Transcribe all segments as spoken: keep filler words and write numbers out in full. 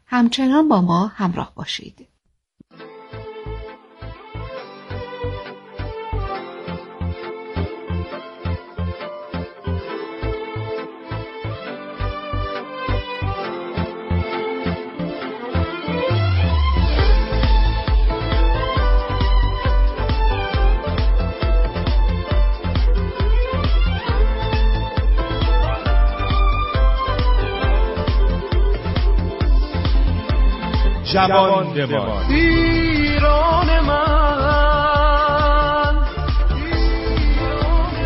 همچنان با ما همراه باشید. جوان بمان ایران من، ایران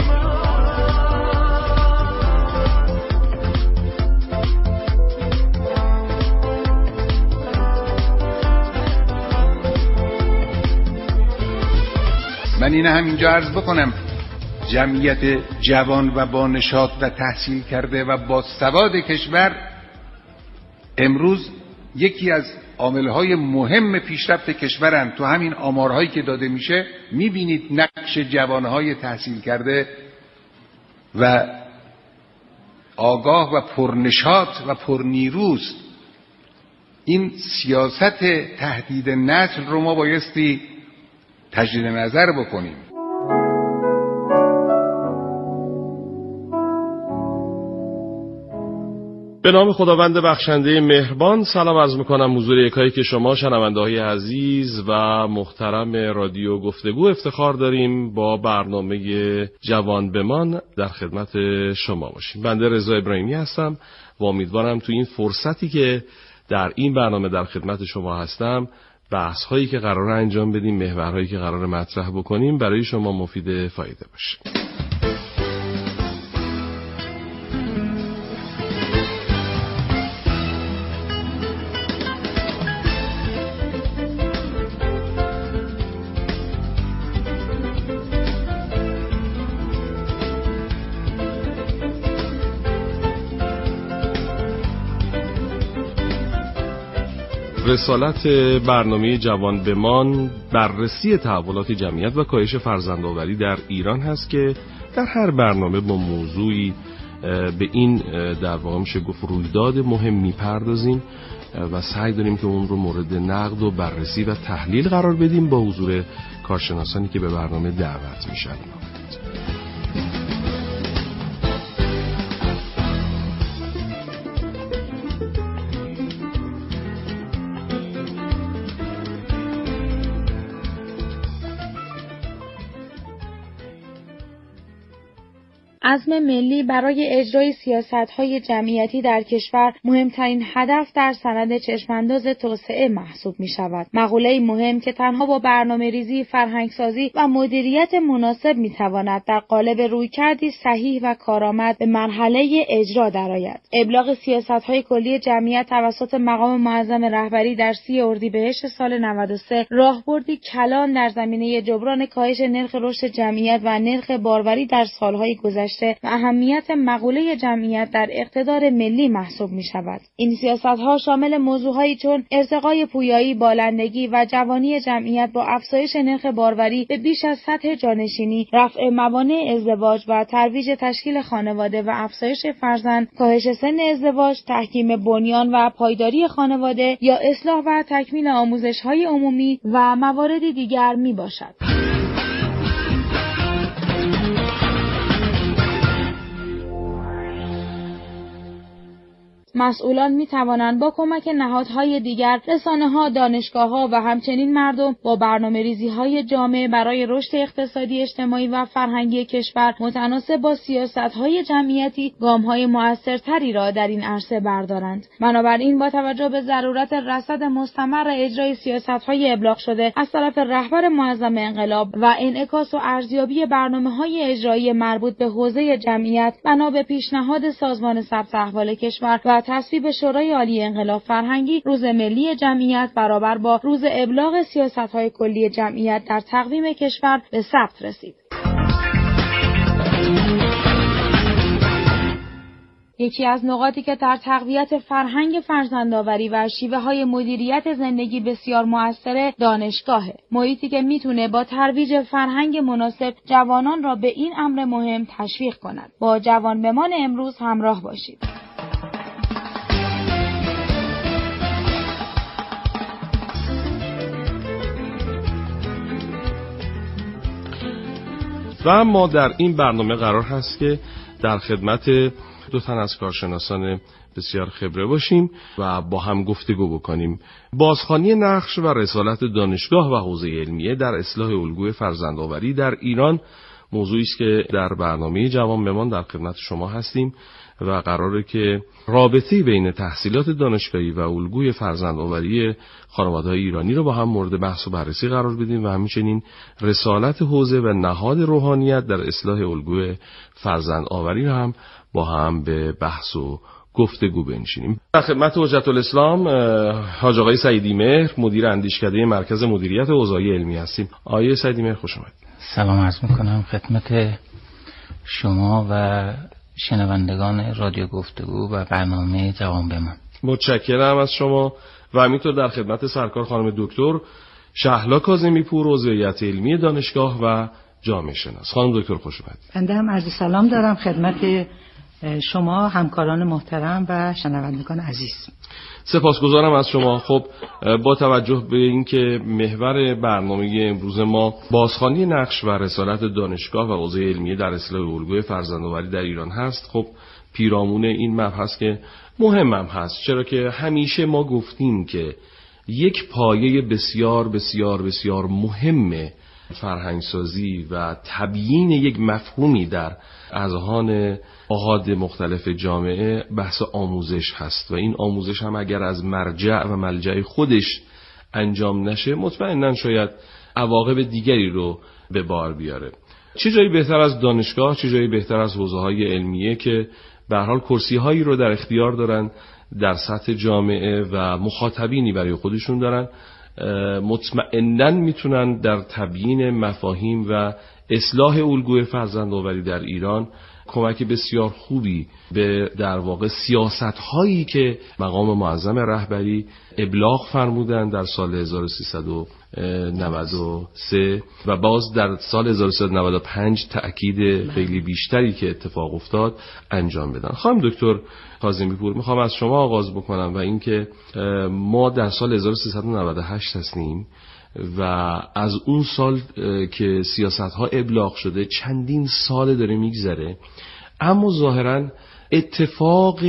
من. من اینه همینجا عرض بکنم جمعیت جوان و با نشاط و تحصیل کرده و با سواد کشور امروز یکی از عاملهای مهم پیشرفت کشورن. تو همین آمارهایی که داده میشه میبینید نقش جوانهای تحصیل کرده و آگاه و پرنشاط و پرنیروست. این سیاست تهدید نسل رو ما بایستی تجدید نظر بکنیم. به نام خداوند بخشنده مهربان سلام عرض میکنم حضور یکایی که شما شنونده های عزیز و محترم رادیو گفتگو افتخار داریم با برنامه جوان بمان در خدمت شما باشیم. بنده رضا ابراهیمی هستم و امیدوارم تو این فرصتی که در این برنامه در خدمت شما هستم بحث هایی که قرار انجام بدیم، محورهایی که قرار مطرح بکنیم برای شما مفید فایده باشه. رسالت برنامه جوان بمان بررسی تحولات جمعیت و کاهش فرزندآوری در ایران هست که در هر برنامه با موضوعی به این در واقع میشه گفت رویداد مهم میپردازیم و سعی داریم که اون رو مورد نقد و بررسی و تحلیل قرار بدیم با حضور کارشناسانی که به برنامه دعوت میشن. عزم ملی برای اجرای سیاست‌های جمعیتی در کشور مهمترین هدف در سند چشمانداز توسعه محسوب می‌شود. مقوله مهم که تنها با برنامه‌ریزی، فرهنگسازی و مدیریت مناسب می‌تواند در قالب رویکردی صحیح و کارآمد به مرحله اجرا درآید. ابلاغ سیاست‌های کلی جمعیت توسط مقام معظم رهبری در سی اردیبهشت سال نود و سه راهبردی کلان در زمینه جبران کاهش نرخ رشد جمعیت و نرخ باروری در سال‌های گذشته و اهمیت مقوله جمعیت در اقتدار ملی محسوب می شود. این سیاست‌ها شامل موضوعهایی چون ارتقای پویایی، بالندگی و جوانی جمعیت با افزایش نرخ باروری به بیش از سطح جانشینی، رفع موانع ازدواج و ترویج تشکیل خانواده و افزایش فرزند، کاهش سن ازدواج، تحکیم بنیان و پایداری خانواده یا اصلاح و تکمیل آموزش‌های عمومی و مواردی دیگر می باشد. مسئولان می توانند با کمک نهادهای دیگر، رسانه‌ها، دانشگاه‌ها و همچنین مردم با برنامه‌ریزی‌های جامع برای رشد اقتصادی، اجتماعی و فرهنگی کشور متناسب با سیاست‌های جمعیتی گام‌های مؤثرتری را در این عرصه بردارند. بنابراین با توجه به ضرورت رصد مستمر اجرای سیاست‌های ابلاغ شده از طرف رهبر معظم انقلاب و انعکاس و ارزیابی برنامه‌های اجرایی مربوط به حوزه جمعیت، بنا به پیشنهاد سازمان ثبت احوال کشور و تصویب شورای عالی انقلاب فرهنگی، روز ملی جمعیت برابر با روز ابلاغ سیاست‌های کلی جمعیت در تقویم کشور به ثبت رسید. یکی از نقاطی که در تقویت فرهنگ فرزندآوری و شیوه‌های مدیریت زندگی بسیار مؤثره دانشگاهه. محیطی که میتونه با ترویج فرهنگ مناسب جوانان را به این امر مهم تشویق کند. با جوان بمان امروز همراه باشید. و ما در این برنامه قرار هست که در خدمت دو تن از کارشناسان بسیار خبره باشیم و با هم گفتگو بکنیم. بازخوانی نقش و رسالت دانشگاه و حوزه علمیه در اصلاح الگوی فرزندآوری در ایران موضوعی است که در برنامه جوان بمان در خدمت شما هستیم و قراره که رابطه بین تحصیلات دانشگاهی و الگوی فرزندآوری خانواده‌های ایرانی رو با هم مورد بحث و بررسی قرار بدیم و همچنین رسالت حوزه و نهاد روحانیت در اصلاح الگوی فرزندآوری رو هم با هم به بحث و گفتگو بنشینیم. در خدمت حجت الاسلام حاج آقای سعیدی مهر، مدیر اندیشکده مرکز مدیریت اوضاعی علمی هستیم. آقای سعیدی مهر خوش آمدید. سلام عرض میکنم خدمت شما و شنوندگان رادیو گفتگو و برنامه جوان بمان. متشکرم از شما و همینطور در خدمت سرکار خانم دکتر شهلا کاظمی پور، عضو هیئت علمی دانشگاه و جامعه شناس. خانم دکتر خوش اومدید. بنده هم عرض سلام دارم خدمت شما همکاران محترم و شنوندگان عزیز. سپاسگزارم از شما. خب با توجه به اینکه محور برنامه امروز ما بازخوانی نقش و رسالت دانشگاه و حوزه علمیه در اصلاح الگوی فرزندآوری در ایران هست، خب پیرامون این مبحث که مهمم هست، چرا که همیشه ما گفتیم که یک پایه بسیار بسیار بسیار مهمه فرهنگسازی و تبیین یک مفهومی در اذهان آحاد مختلف جامعه بحث آموزش هست و این آموزش هم اگر از مرجع و ملجع خودش انجام نشه مطمئناً شاید عواقب دیگری رو به بار بیاره. چه جایی بهتر از دانشگاه، چه جایی بهتر از حوزه‌های علمیه که به هر حال کرسی‌هایی رو در اختیار دارن در سطح جامعه و مخاطبینی برای خودشون دارن، مطمئناً میتونن در تبیین مفاهیم و اصلاح الگوی فرزندآوری در ایران کمک بسیار خوبی به در واقع سیاست‌هایی که مقام معظم رهبری ابلاغ فرمودن در سال هزار و سیصد و نود و سه و باز در سال هزار و سیصد و نود و پنج تأکید خیلی بیشتری که اتفاق افتاد انجام بدن. خانم دکتر کاظمی پور، میخوام از شما آغاز بکنم و اینکه ما در سال هزار و سیصد و نود و هشت هستیم و از اون سال که سیاست‌ها ابلاغ شده چندین سال داره میگذره، اما ظاهراً اتفاق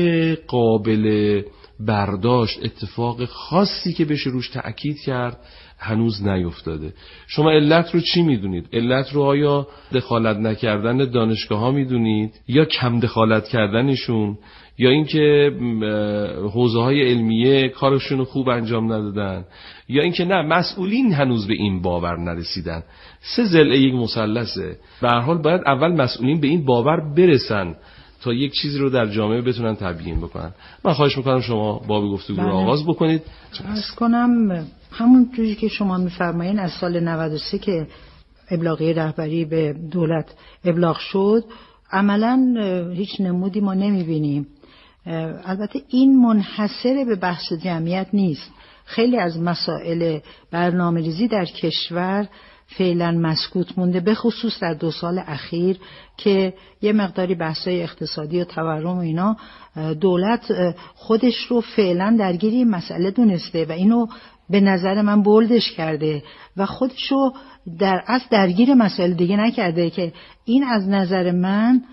قابل برداشت، اتفاق خاصی که بشه روش تأکید کرد هنوز نیفتاده. شما علت رو چی میدونید؟ علت رو آیا دخالت نکردن دانشگاه ها میدونید یا کم دخالت کردنشون یا اینکه حوزه های علمیه کارشون رو خوب انجام ندادن یا اینکه نه مسئولین هنوز به این باور نرسیدن؟ سه ضلع یک مثلثه. به هر حال باید اول مسئولین به این باور برسن تا یک چیزی رو در جامعه بتونن تبیین بکنن. من خواهش میکنم شما باب گفتگو رو آغاز بکنید. عرض کنم همون جوری که شما میفرمایین از سال نود و سه که ابلاغیه رهبری به دولت ابلاغ شد عملاً هیچ نمودی ما نمیبینیم. البته این منحصر به بحث جمعیت نیست. خیلی از مسائل برنامه‌ریزی در کشور فعلا مسکوت مونده، به خصوص در دو سال اخیر که یه مقداری بحثای اقتصادی و تورم و اینا دولت خودش رو فعلا درگیری این مسئله دونسته و اینو به نظر من بولدش کرده و خودش رو در اصل درگیر مسائل دیگه نکرده که این از نظر من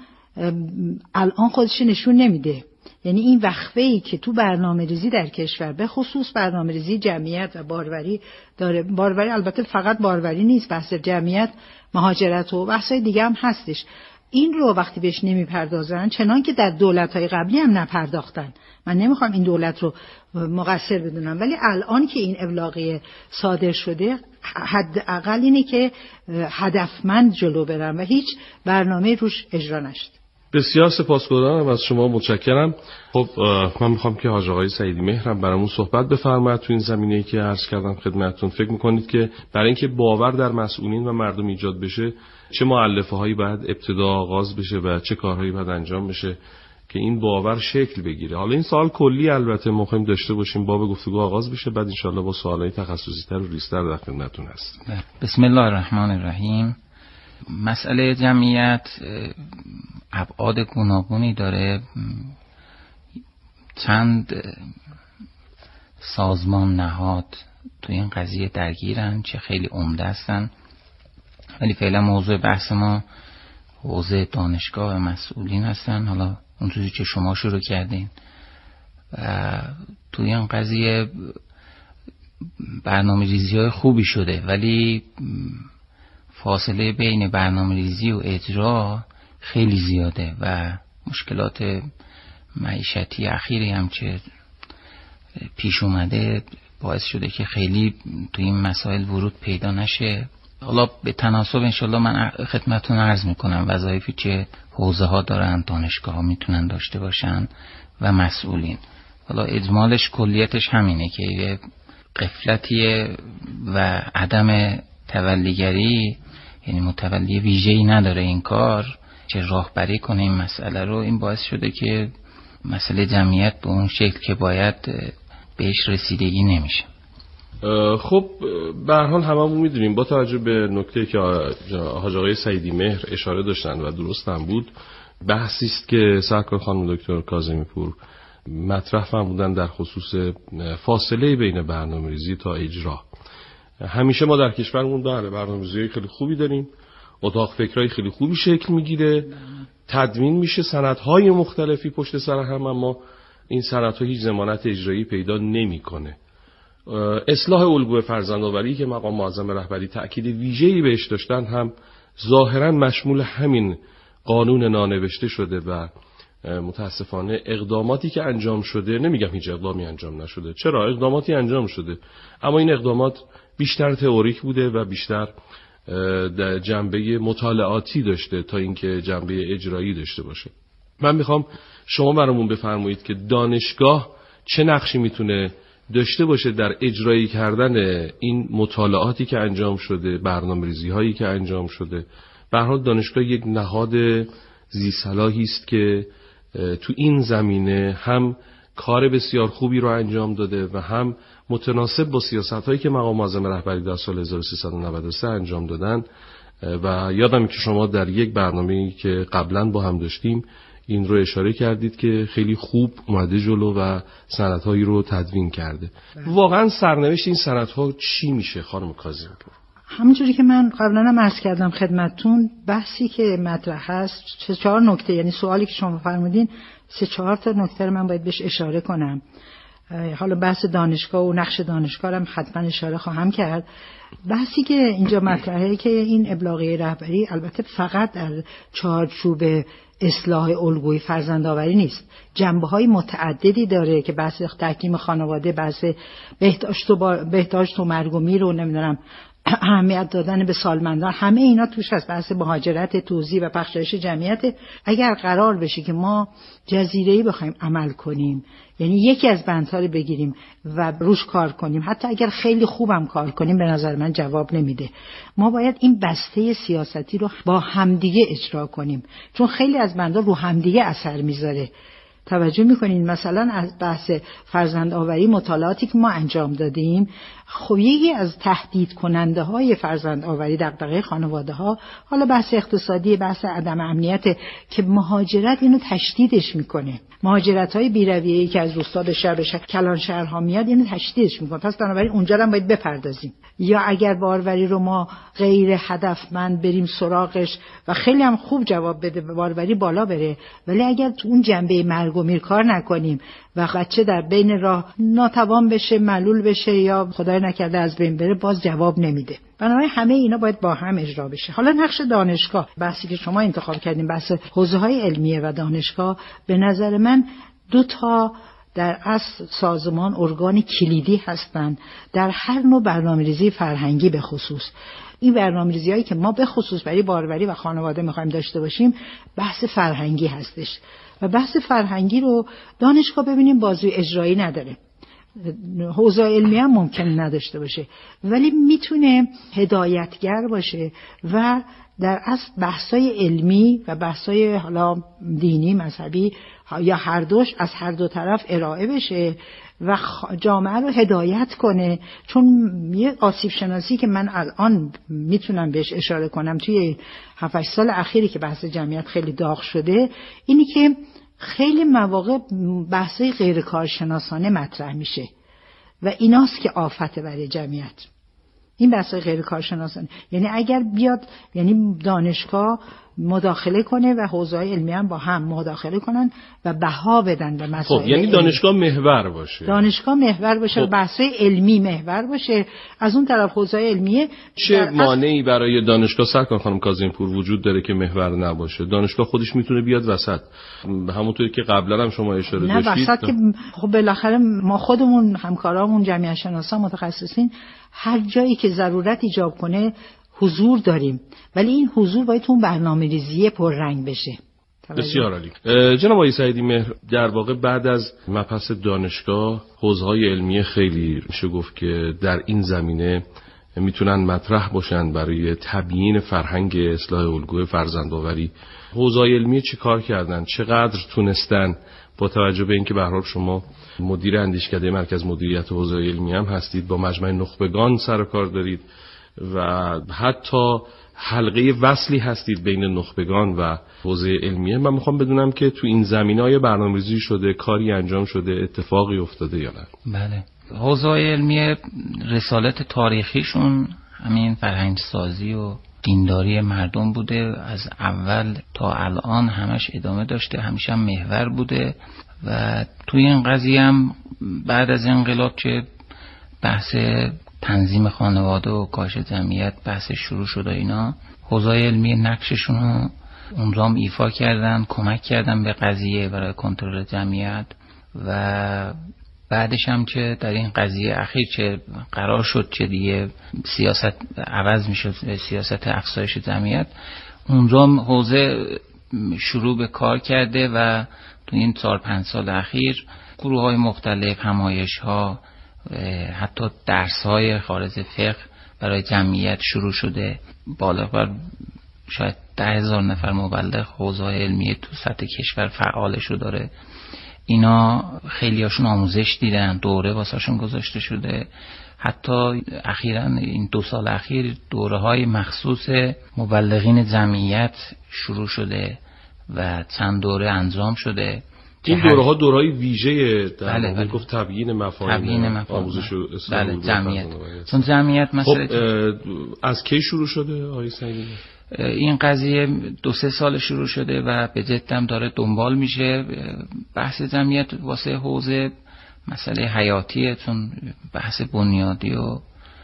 الان خودش نشون نمیده. یعنی این وقفه‌ای که تو برنامه ریزی در کشور به خصوص برنامه ریزی جمعیت و باروری داره، باروری البته فقط باروری نیست، بحث جمعیت، مهاجرت و بحثای دیگه هم هستش، این رو وقتی بهش نمیپردازن چنان که در دولت‌های قبلی هم نپرداختن. من نمیخوام این دولت رو مقصر بدونم، ولی الان که این ابلاغیه صادر شده حداقل اینه که هدفمند جلو برن و هیچ برنامه روش اجرا نشد. بسیار سپاسگزارم از شما، متشکرم. خب من میخوام که حاج آقای سعیدی مهرم برامون صحبت بفرمایید تو این زمینه‌ای که عرض کردم خدمتتون. فکر میکنید که برای اینکه باور در مسئولین و مردم ایجاد بشه چه مؤلفه‌هایی باید ابتدا آغاز بشه و چه کارهایی باید انجام بشه که این باور شکل بگیره؟ حالا این سوال کلی البته مهم داشته باشیم، باب گفتگو آغاز بشه، بعد انشالله با سوالای تخصصی‌تر و ریزتر در خدمتتون هستیم. بسم الله الرحمن الرحیم. مسئله جمعیت ابعاد گوناگونی داره. چند سازمان نهاد تو این قضیه درگیرن، چه خیلی عمده هستن، ولی فعلا موضوع بحث ما حوزه دانشگاه و مسئولین هستن. حالا اونجوری که شما شروع کردین و توی این قضیه برنامه ریزی های خوبی شده، ولی فاصله بین برنامه ریزی و اجرا خیلی زیاده و مشکلات معیشتی اخیری هم که پیش اومده باعث شده که خیلی توی این مسائل ورود پیدا نشه. حالا به تناسب انشالله من خدمتتون عرض میکنم وظایفی که حوزه ها دارن، دانشگاه ها میتونن داشته باشن و مسئولین. حالا اجمالش کلیتش همینه که یه غفلتیه و عدم تولیگری، یعنی متولی ویژه‌ای نداره این کار که راهبری کنه این مسئله رو. این باعث شده که مسئله جمعیت به اون شکل که باید بهش رسیدگی نمیشه. خب به هر حال هممون میدونیم با توجه به نکته که حاج آقای سعیدی مهر اشاره داشتن و درست هم بود، بحثی است که سرکار خانم دکتر کاظمی پور مطرح فرمودن در خصوص فاصله بین برنامه‌ریزی تا اجرا. همیشه ما در کشورمون بله برنامه‌ریزی خیلی خوبی داریم، اتاق فکرای خیلی خوبی شکل میگیره، تدوین میشه سندهای مختلفی پشت سر هم، اما این سندها هیچ ضمانت اجرایی پیدا نمیکنه. اصلاح الگوی فرزندآوری که مقام معظم رهبری تأکید ویژه‌ای بهش داشتن هم ظاهراً مشمول همین قانون نانوشته شده و متاسفانه اقداماتی که انجام شده، نمیگم هیچ اقدامی انجام نشده، چرا اقداماتی انجام شده، اما این اقدامات بیشتر تئوریک بوده و بیشتر در جنبه مطالعاتی داشته تا اینکه جنبه اجرایی داشته باشه. من میخوام شما برامون بفرمایید که دانشگاه چه نقشی میتونه داشته باشه در اجرایی کردن این مطالعاتی که انجام شده، برنامه‌ریزی هایی که انجام شده. به هر حال دانشگاه یک نهاد ذی‌صلاحی است که تو این زمینه هم کار بسیار خوبی رو انجام داده و هم متناسب با سیاست‌هایی که مقام معظم رهبری در سال هزار و سیصد و نود و سه انجام دادن. و یادم که شما در یک برنامه‌ای که قبلا با هم داشتیم این رو اشاره کردید که خیلی خوب اومده جلو و سندهایی رو تدوین کرده. واقعا سرنوشت این سندها چی میشه خانم کاظمی پور؟ همونجوری که من قبلا هم عرض کردم خدمتتون، بحثی که مطرح هست سه چهار نکته، یعنی سوالی که شما فرمودین سه چهار تا نکته رو من باید بهش اشاره کنم. حالا بحث دانشگاه و نقش دانشگاه هم حتما اشاره خواهم کرد. بحثی که اینجا مطرحه که این ابلاغیه رهبری البته فقط در چارچوب اصلاح الگوی فرزندآوری نیست، جنبه‌های متعددی داره که بحث تحکیم خانواده، بحث بهداشت و بهداشت و مرگ و میر رو نمیدونم اهمیت دادن به سالمندان، همه اینا توش هست. بحث مهاجرت، توزیع و بخشایش جمعیت. اگر قرار بشه که ما جزیره‌ای بخوایم عمل کنیم، یعنی یکی از بندها رو بگیریم و روش کار کنیم، حتی اگر خیلی خوبم کار کنیم، به نظر من جواب نمیده. ما باید این بسته سیاستی رو با همدیگه اجرا کنیم، چون خیلی از بندها رو همدیگه اثر میذاره. توجه میکنین مثلا از بحث فرزند آوری مطالعاتی که ما انجام دادیم، خب یکی از تهدید کننده های فرزند آوری دغدغه خانواده ها، حالا بحث اقتصادی، بحث عدم امنیت که مهاجرت اینو تشدیدش میکنه. مهاجرت های بی‌رویه‌ای که از روستا به شهر به شهر کلان شهرها میاد اینو تشدیدش میکنه. پس بنابراین اونجا هم باید بپردازیم. یا اگر باروری رو ما غیر هدفمند بریم سراغش و خیلی هم خوب جواب بده، باروری بالا بره، ولی اگر تو اون جنبه مرگ و میر کار نکنیم و بچه در بین راه ناتوان بشه، معلول بشه یا خدای نکرده از بین بره، باز جواب نمیده. بنابراین همه اینا باید با هم اجرا بشه. حالا نقش دانشگاه، بحثی که شما انتخاب کردین، بحث حوزه‌های علمیه و دانشگاه، به نظر من دو تا در اصل سازمان ارگان کلیدی هستند در هر نوع برنامه‌ریزی فرهنگی. به خصوص این برنامه‌ریزی‌هایی که ما به خصوص برای باروری و خانواده می‌خوایم داشته باشیم، بحث فرهنگی هستش و بحث فرهنگی رو دانشگاه ببینیم بازوی اجرایی نداره، حوزه علمی هم ممکن نداشته باشه، ولی میتونه هدایتگر باشه و در اصل بحثای علمی و بحثای حالا دینی، مذهبی یا هر دوش از هر دو طرف ارائه بشه و جامعه رو هدایت کنه. چون یه آسیب شناسی که من الان میتونم بهش اشاره کنم توی هفت هشت سال اخیری که بحث جمعیت خیلی داغ شده، اینی که خیلی مواقع بحثای غیر کارشناسانه مطرح میشه و ایناست که آفته برای جمعیت. این بحثای غیر کارشناسانه، یعنی اگر بیاد، یعنی دانشگاه مداخله کنه و حوزه‌های علمی هم با هم مداخله کنن و بها بدن به مسائل. خب یعنی دانشگاه محور باشه. دانشگاه محور باشه، خب. بحث‌های علمی محور باشه. از اون طرف حوزه‌های علمیه چه مانعی برای دانشگاه سرکار خانم کاظمی‌پور وجود داره که محور نباشه؟ دانشگاه خودش میتونه بیاد وسط، همونطوری که قبلا هم شما اشاره نه داشتید. نه وسط که خب بالاخره ما خودمون همکارامون جمعیت شناسا متخصصین هر جایی که ضرورت ایجاب کنه حضور داریم، ولی این حضور باید اون برنامه‌ریزی پررنگ بشه. بسیار عالی. جناب آقای سعیدی مهر، در واقع بعد از مبحث دانشگاه حوزه‌های علمی خیلی میشه گفت که در این زمینه میتونن مطرح باشن برای تبیین فرهنگ اصلاح الگوی فرزندآوری. حوزه‌های علمی چه کار کردن؟ چقدر تونستن با توجه به اینکه به هر حال شما مدیر اندیشکده مرکز مدیریت حوزه‌های علمی هم هستید، با مجمع نخبگان سر و کار دارید و حتی حلقه وصلی هستید بین نخبگان و حوزه علمیه. من میخوام بدونم که تو این زمینه‌های برنامه‌ریزی شده، کاری انجام شده، اتفاقی افتاده یا نه؟ بله. حوزه علمیه رسالت تاریخیشون همین فرهنگ سازی و دینداری مردم بوده، از اول تا الان همش ادامه داشته، همیشه هم محور بوده و توی این قضیه هم بعد از انقلاب که بحث تنظیم خانواده و کاهش جمعیت بحث شروع شد و اینا، حوزه علمی نقششون رو اونجام ایفا کردن، کمک کردن به قضیه برای کنترل جمعیت و بعدش هم که در این قضیه اخیر چه قرار شد که دیگه سیاست عوض میشد، سیاست افزایش جمعیت، اونجام حوزه شروع به کار کرده و تو این چهار پنج سال اخیر گروه های مختلف، همایش ها، حتی درس های خارج فقه برای جمعیت شروع شده. بالا بر شاید ده هزار نفر مبلغ حوزه علمی تو سطح کشور فعالشو داره. اینا خیلی هاشون آموزش دیدن، دوره واسهشون گذاشته شده. حتی اخیراً این دو سال اخیر دوره های مخصوص مبلغین جمعیت شروع شده و چند دوره انجام شده. این دوره ها دوره های ویژه در بله بله. گفت تبیین مفاهیم آموزش و اصلاح بله جمعیت. چون جمعیت مثلا خب از کی شروع شده آقای سعیدی؟ این قضیه دو سه سال شروع شده و به جد هم داره دنبال میشه. بحث جمعیت واسه حوزه مسئله حیاتیه، چون بحث بنیادی و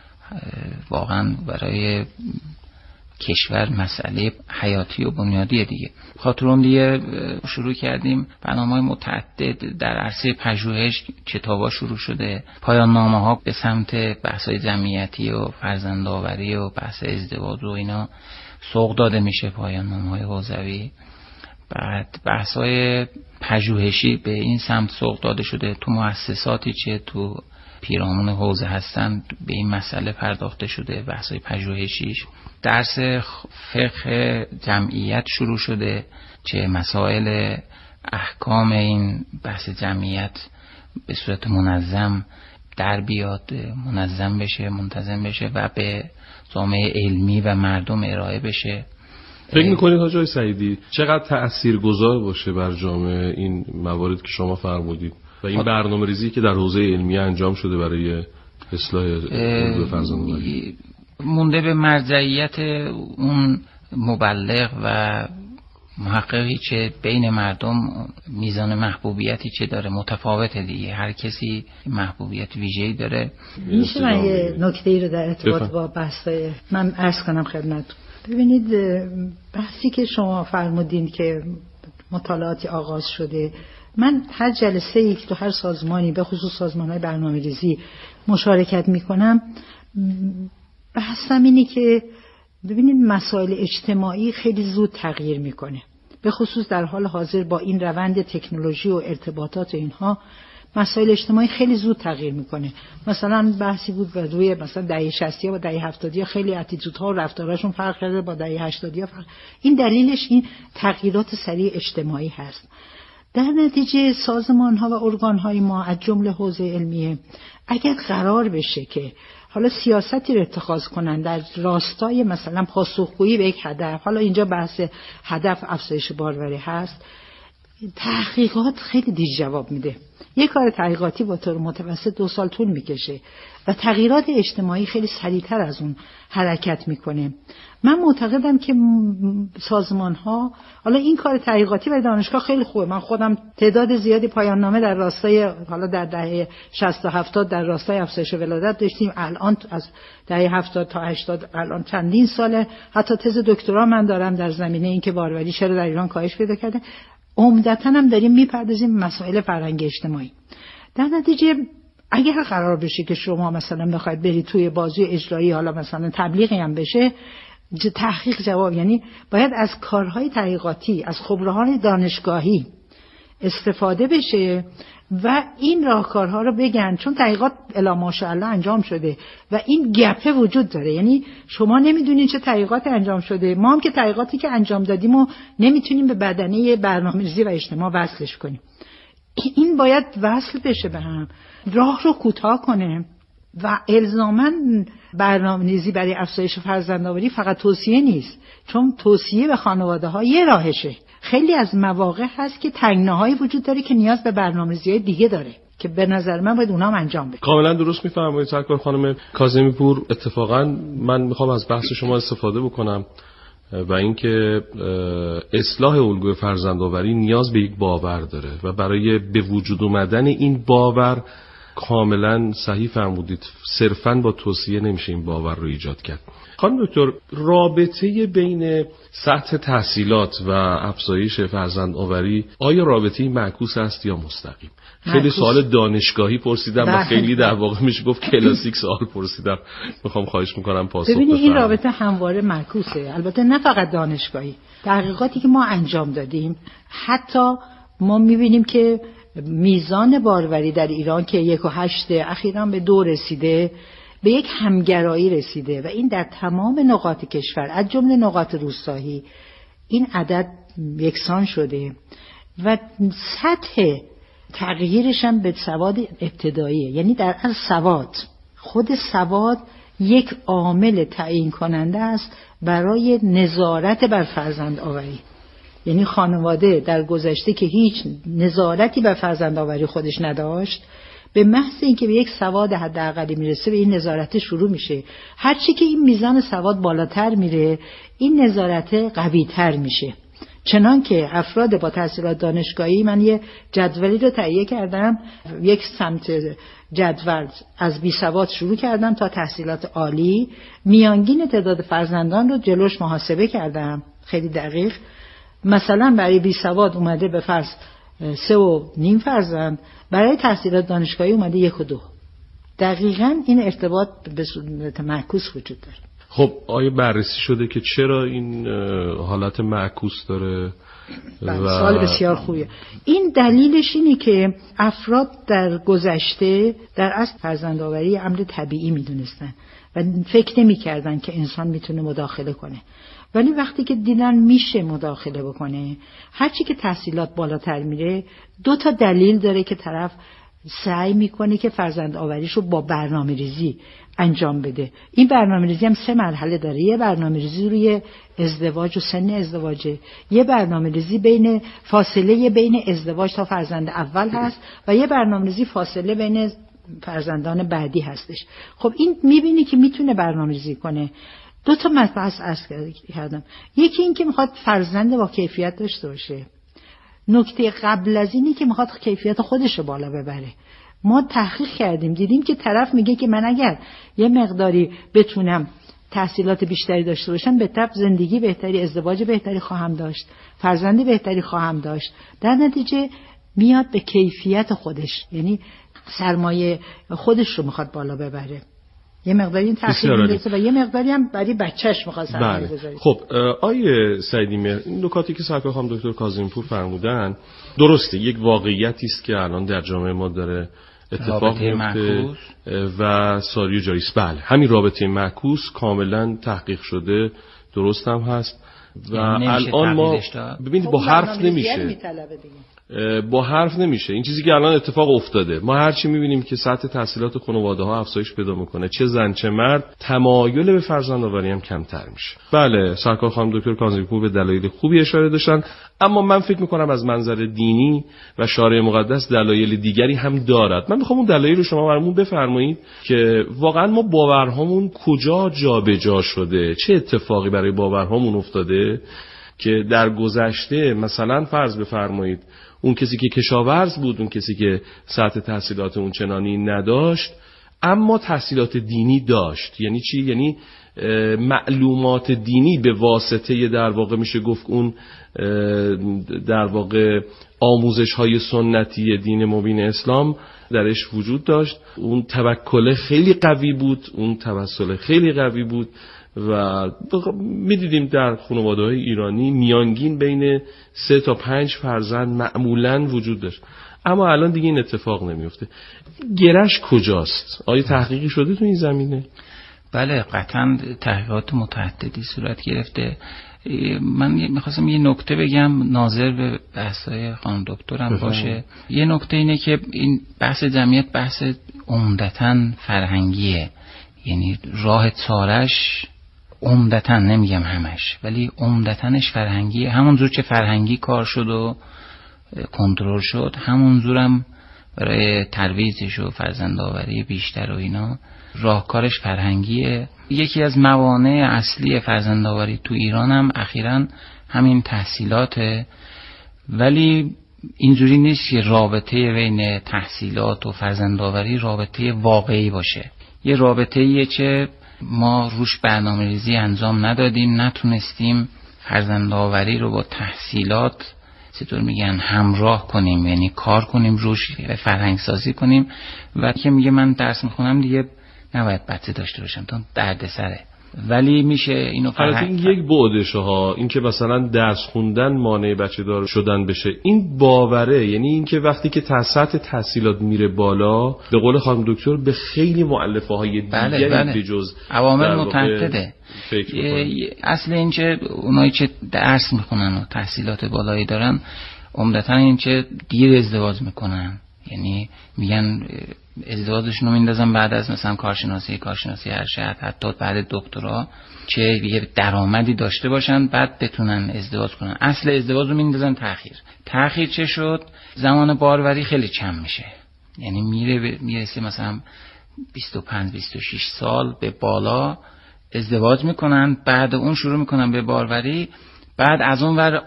واقعا برای کشور مسئله حیاتی و بنیادی دیگه. خاطرون دیگه شروع کردیم برنامه‌های متعدد در عرصه پژوهش، کتابا شروع شده، پایان نامه‌ها به سمت بحث‌های جمعیتی و فرزندآوری و بحث ازدواج و اینا سوق داده میشه، پایان نامه‌های حوزوی. بعد بحث‌های پژوهشی به این سمت سوق داده شده، تو مؤسساتی چه تو پیرامون حوزه هستن به این مسئله پرداخته شده، بحث‌های پژوهشیش. درس فقه جمعیت شروع شده چه مسائل احکام این بحث جمعیت به صورت منظم در بیاد، منظم بشه، منتظم بشه و به جامعه علمی و مردم ارائه بشه. فکر میکنید حاج آقای سعیدی چقدر تأثیرگذار باشه بر جامعه این موارد که شما فرمودید و این برنامه ریزی که در حوزه علمی انجام شده برای اصلاح الگوی فرزندآوری؟ مونده به مرجعیت اون مبلغ و محققی چه بین مردم میزان محبوبیتی چه داره متفاوته دیگه، هر کسی محبوبیت ویژه‌ای داره. میشه من یه نکته‌ای رو در ارتباط با بحث‌های من عرض کنم خدمت؟ ببینید بحثی که شما فرمودین که مطالعاتی آغاز شده، من هر جلسه ای که تو هر سازمانی به خصوص سازمان‌های برنامه‌ریزی مشارکت می‌کنم، بحثم اینه که ببینید مسائل اجتماعی خیلی زود تغییر میکنه، به خصوص در حال حاضر با این روند تکنولوژی و ارتباطات اینها مسائل اجتماعی خیلی زود تغییر میکنه. مثلا بحثی بود به روی مثلا دهه شصت با دهه هفتاد خیلی اتیتودها و رفتاراشون فرق کرده با دهه هشتاد فرق. این دلیلش این تغییرات سریع اجتماعی هست. در نتیجه سازمان ها و ارگان های ما از جمله حوزه علمیه اگر قرار بشه که حالا سیاستی رو اتخاذ کنن در راستای مثلا پاسخگویی به یک هدف، حالا اینجا بحث هدف افزایش باروری هست، تحقیقات خیلی دیر جواب میده. یک کار تحقیقاتی با طور متوسط دو سال طول میکشه و تغییرات اجتماعی خیلی سریعتر از اون حرکت میکنه. من معتقدم که سازمان ها، حالا این کار تحقیقاتی برای دانشگاه خیلی خوبه، من خودم تعداد زیادی پایان نامه در راستای حالا در دهه شصت و هفتاد در راستای افزایش ولادت داشتیم. الان از دهه هفتاد تا هشتاد الان چندین ساله، حتی تز دکترا من دارم در زمینه این که باروری چرا در ایران کاهش پیدا کرده. عمدتاً هم داریم میپردازیم مسائل فرهنگ اجتماعی. در نتیجه اگر قرار بشه که شما مثلا بخواید برید توی بازی اجرایی، حالا مثلا تبلیغی هم بشه، تحقیق جواب، یعنی باید از کارهای تحقیقاتی از خبرهان دانشگاهی استفاده بشه و این راهکارها رو بگن، چون تحقیقات الا ماشاءالله انجام شده و این گپه وجود داره. یعنی شما نمیدونید چه تحقیقاتی انجام شده، ما هم که تحقیقاتی که انجام دادیم و نمیتونیم به بدنه برنامه‌ریزی و اجتماع وصلش کنیم. این باید وصل بشه به هم، راه رو کوتاه کنه و الزاماً برنامه‌ریزی برای افزایش فرزندآوری فقط توصیه نیست، چون توصیه به خانواده‌ها یه راهشه. خیلی از مواقع هست که تنگناهایی وجود داره که نیاز به برنامه‌ریزی دیگه داره که به نظر من باید اونها انجام بشه. کاملا درست میفرمایید سرکار خانم کاظمی پور. اتفاقا من میخوام از بحث شما استفاده بکنم و اینکه اصلاح الگوی فرزندآوری نیاز به یک باور داره و برای به وجود اومدن این باور کاملا صحیح فرمودید، صرفاً با توصیه نمیشه این باور رو ایجاد کرد. خانم دکتر، رابطه بین سطح تحصیلات و افزایش فرزندآوری آیا رابطه‌ای معکوس است یا مستقیم؟ خیلی سوال دانشگاهی پرسیدم و خیلی در واقع میشه گفت کلاسیک سوال پرسیدم. میخوام خواهش میکنم پاسخ بدید. ببینید این رابطه همواره معکوسه، البته نه فقط دانشگاهی. تحقیقاتی که ما انجام دادیم، حتی ما میبینیم که میزان باروری در ایران که یک و هشت اخیراً به دو رسیده، به یک همگرایی رسیده و این در تمام نقاط کشور از جمله نقاط روستایی این عدد یکسان شده و سطح تغییرش هم به سواد ابتداییه. یعنی در اصل سواد، خود سواد یک عامل تعیین کننده است برای نظارت بر فرزندآوری. یعنی خانواده در گذشته که هیچ نظارتی بر فرزندآوری خودش نداشت، به محض اینکه به یک سواد حداقلی میرسه به این نظارت شروع میشه. هرچی که این میزان سواد بالاتر میره این نظارت قوی تر میشه. چنان که افراد با تحصیلات دانشگاهی، من یه جدولی رو تهیه کردم، یک سمت جدول از بی سواد شروع کردم تا تحصیلات عالی، میانگین تعداد فرزندان رو جلوش محاسبه کردم خیلی دقیق. مثلا برای بی سواد اومده به فرض سه و نیم فرزند، برای تحصیلات دانشگاهی اومده یک و دو. دقیقاً این ارتباط به صورت معکوس وجود داره. خب آیا بررسی شده که چرا این حالت معکوس داره؟ و سوال بسیار خوبیه. این دلیلش اینه که افراد در گذشته در اصل فرزندآوری امر طبیعی میدونستن و فکر نمی‌کردن که انسان میتونه مداخله کنه. ولی وقتی که دیدن میشه مداخله بکنه، هرچی که تحصیلات بالاتر میره، دو تا دلیل داره که طرف سعی میکنه که فرزند آوریشو با برنامه ریزی انجام بده. این برنامه ریزی هم سه مرحله داره. یه برنامه ریزی روی ازدواج و سن ازدواجه، یه برنامه ریزی بین فاصله بین ازدواج تا فرزند اول هست و یه برنامه ریزی فاصله بین فرزندان بعدی هستش. خب این میبینی که میتونه برنامه ریزی کنه. دو تا مبحث عرض کردم. یکی این که میخواد فرزند با کیفیت داشته باشه. نکته قبل از اینی که میخواد کیفیت خودش رو بالا ببره. ما تحقیق کردیم دیدیم که طرف میگه که من اگر یه مقداری بتونم تحصیلات بیشتری داشته باشم، به طب زندگی بهتری، ازدواج بهتری خواهم داشت، فرزند بهتری خواهم داشت. در نتیجه میاد به کیفیت خودش، یعنی سرمایه خودش رو میخواد بالا ببره. یه مقداری این تأخیر میرسه و یه مقداری هم برای بچهش میخواد سرمایه بذاره. خب آیه سعیدی مهر، این نکاتی که سرکار خانم دکتر کاظمی پور فرمودن درسته، یک واقعیتی است که الان در جامعه ما داره اتفاق میفته و ساری جاری است. بله، همین رابطه معکوس کاملا تحقیق شده، درست هم هست و الان ما ببینید با حرف نمیشه. با حرف نمیشه. این چیزی که الان اتفاق افتاده، ما هر چی میبینیم که سطح تحصیلات خانواده ها افزایش پیدا میکنه، چه زن چه مرد، تمایل به فرزندآوری هم کمتر میشه. بله، سرکار خانم دکتر کاظمی‌پور به دلایل خوبی اشاره داشتن، اما من فکر میکنم از منظر دینی و شارع مقدس دلایل دیگری هم دارد. من میخوام اون دلایل رو شما برامون بفرمایید که واقعا ما باورهامون کجا جابجا شده، چه اتفاقی برای باورهامون افتاده که در گذشته مثلا فرض بفرمایید اون کسی که کشاورز بود، اون کسی که سطح تحصیلات اون چنانی نداشت اما تحصیلات دینی داشت. یعنی چی؟ یعنی معلومات دینی به واسطه در واقع میشه گفت اون در واقع آموزش های سنتی دین مبین اسلام درش وجود داشت. اون توکل خیلی قوی بود، اون توسل خیلی قوی بود و میدیدیم در خانواده‌های ایرانی میانگین بین سه تا پنج فرزند معمولاً وجود داشت. اما الان دیگه این اتفاق نمیفته. گرش کجاست؟ آیا تحقیقی شده تو این زمینه؟ بله، قطعاً تحقیقات متعددی صورت گرفته. من میخواستم یه نکته بگم ناظر به بحث‌های خانم دکترم باشه. یه نکته اینه که این بحث جمعیت بحث عمدتاً فرهنگیه، یعنی راه چارش عمدتاً، نمیگم همش، ولی عمدتاًش فرهنگیه. همونجور که فرهنگی کار شد و کنترل شد، همونجورم برای ترویجش و فرزندآوری بیشتر و اینا راهکارش فرهنگیه. یکی از موانع اصلی فرزندآوری تو ایران هم اخیراً همین تحصیلاته، ولی اینجوری نیست که رابطه بین تحصیلات و فرزندآوری رابطه واقعی باشه. یه رابطه‌ایه که ما روش برنامه‌ریزی انجام ندادیم، نتونستیم فرزندآوری رو با تحصیلات چطور میگن همراه کنیم، یعنی کار کنیم روش، فرهنگ سازی کنیم. و که میگه من درس میخونم دیگه نباید بچه داشته باشم تا دردسره، ولی میشه اینو فرهنگ. این یک بعدشه ها، این که مثلا درس خوندن مانع بچه دار شدن بشه، این باوره. یعنی این که وقتی که سطح تحصیلات میره بالا، به قول خانم دکتر به خیلی مؤلفه های دیگری بله به جز عوامل متعدده. اصل این که اونایی که درس میخونن و تحصیلات بالایی دارن عمدتاً این که دیر ازدواج میکنن، یعنی میگن ازدواجشون رو میندازن بعد از مثلا کارشناسی کارشناسی ارشد، حتی بعد دکترا، که یه درآمدی داشته باشن بعد بتونن ازدواج کنن. اصل ازدواج رو میندازن تأخیر. تأخیر چه شد؟ زمان باروری خیلی کم میشه، یعنی میره میرسه مثلا بیست و پنج بیست و شش سال به بالا ازدواج میکنن، بعد اون شروع میکنن به باروری. بعد از اون ور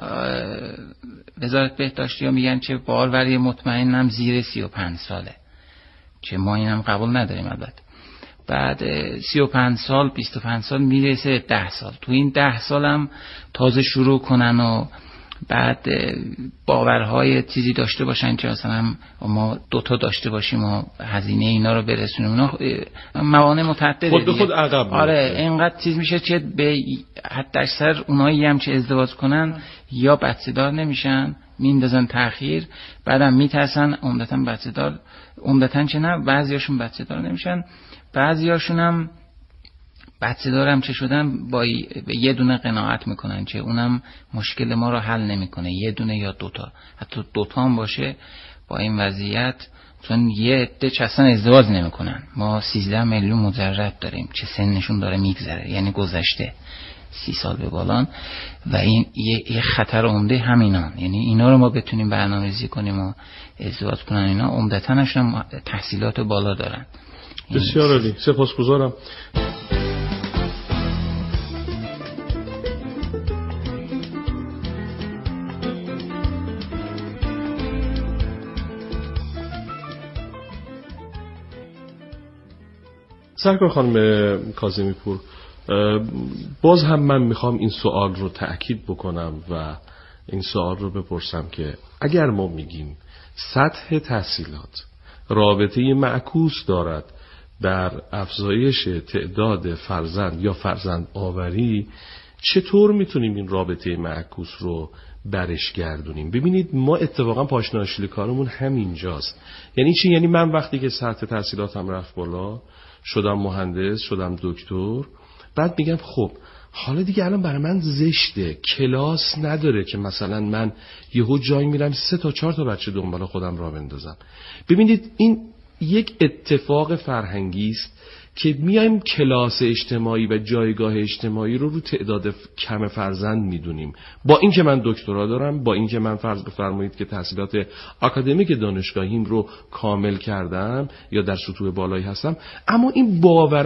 وزارت بهداشتی ها میگن که باروری مطمئنم زیر سی و پنج ساله، که ما اینم قبول نداریم البته. بعد سی و پنج سال بیست و پنج سال میرسه ده سال. تو این ده سال هم تازه شروع کنن و بعد باورهای چیزی داشته باشن که مثلا ما دوتا داشته باشیم و هزینه اینا رو برسونیم. اونا موانع متعدده خود به خود عقب. آره اینقدر چیز میشه که به حتی اکثر اونایی هم که ازدواج کنن یا بچه دار نمیشن، میندازن تأخیر، بعدم میترسن عمدتاً بچه دار، عمدتاً چه نه، بعضیاشون بچه دار نمیشن، بعضیاشون هم بچه دارم چه شدن با یه دونه قناعت میکنن که اونم مشکل ما رو حل نمیکنه، یه دونه یا دوتا، حتی دوتا هم باشه با این وضعیت، چون یه عده چه اصلا ازدواج نمیکنن. ما سیزده میلیون مجرد داریم که سنشون داره میگذره، یعنی گذشته سی سال به بالان، و این یه, یه خطر عمده همینان. یعنی اینا رو ما بتونیم برنامه‌ریزی کنیم و ازدواج کنن، اینا عمدتاً هم تحصیلات بالا دارن. بسیار عالی، سپاسگزارم. سرکار خانم کاظمی‌پور، باز هم من میخوام این سوال رو تأکید بکنم و این سوال رو بپرسم که اگر ما میگیم سطح تحصیلات رابطه معکوس دارد در افزایش تعداد فرزند یا فرزند آوری، چطور میتونیم این رابطه معکوس رو برش گردونیم؟ ببینید ما اتفاقا پاشنه آشیل کارمون همینجاست. یعنی چی؟ یعنی من وقتی که سطح تحصیلاتم رفت بالا، شدم مهندس، شدم دکتر، بعد میگم خب حالا دیگه الان برای من زشته، کلاس نداره که مثلا من یهو جایی میرم سه تا چهار تا بچه دنبال خودم راه بندازم. ببینید این یک اتفاق فرهنگی است که میایم کلاس اجتماعی و جایگاه اجتماعی رو رو تعداد کم فرزند میدونیم. با اینکه من دکترا دارم، با اینکه من فرض بفرمایید که تحصیلات آکادمیک دانشگاهیم رو کامل کردم یا در سطوح بالایی هستم، اما این باور